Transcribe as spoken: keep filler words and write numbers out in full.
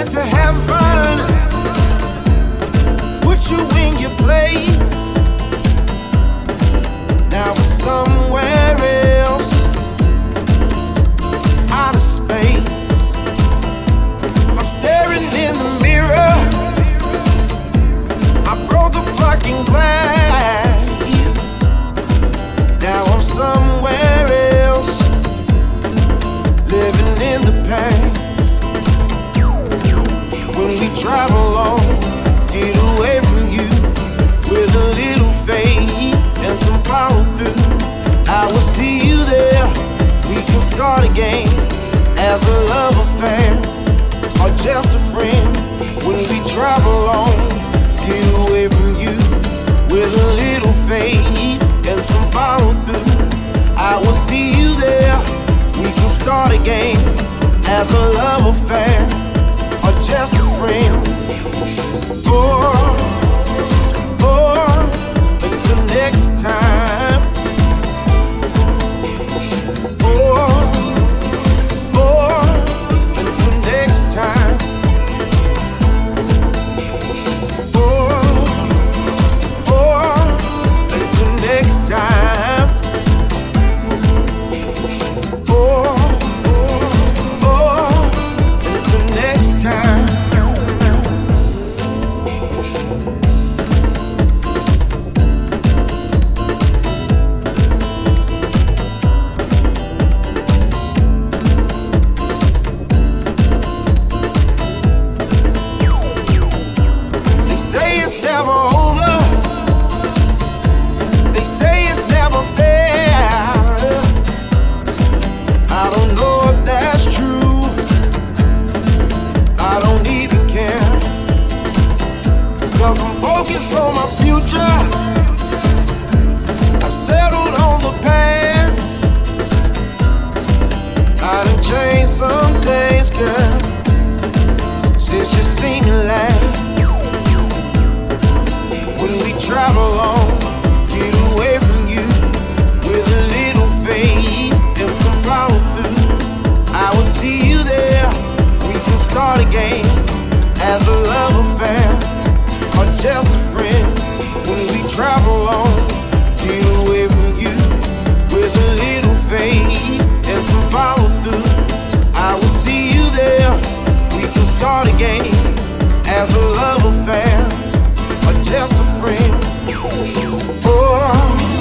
to heaven, put you in your place. Now we're somewhere else, out of space. I'm staring in the mirror, I broke the fucking glass. Now I'm somewhere else, living in the past. When we travel on, get away from you, with a little faith and some follow through. I will see you there, we can start again, as a love affair, or just a friend. When we travel on, get away from you, with a little faith and some follow through. I will see you there, we can start again, as a love affair, or just a friend. Or, or until next time. Or, or until next time. Or, or until next time. Or, or, or until next time. On my future, I've settled on the past. I done changed some things, girl, since you seen me last. When we travel on, get away from you, with a little faith and some follow through. I will see you there, we can start again, as a love affair, or just a friend. When we travel on, get away from you, with a little faith and some follow through. I will see you there, we can start again, as a love affair, or just a friend. Oh,